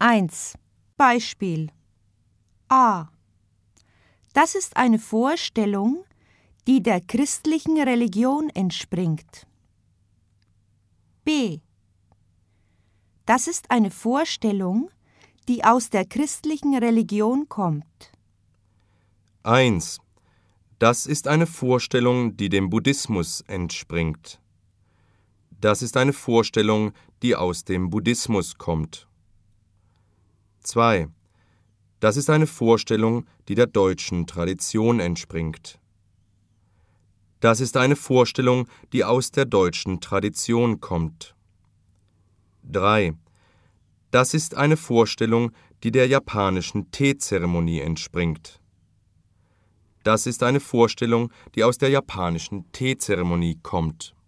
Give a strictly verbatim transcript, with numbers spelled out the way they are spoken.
eins. Beispiel. A. Das ist eine Vorstellung, die der christlichen Religion entspringt. B. Das ist eine Vorstellung, die aus der christlichen Religion kommt. eins. Das ist eine Vorstellung, die dem Buddhismus entspringt. Das ist eine Vorstellung, die aus dem Buddhismus kommt. zwei. Das ist eine Vorstellung, die der deutschen Tradition entspringt. Das ist eine Vorstellung, die aus der deutschen Tradition kommt. drei. Das ist eine Vorstellung, die der japanischen Teezeremonie entspringt. Das ist eine Vorstellung, die aus der japanischen Teezeremonie kommt.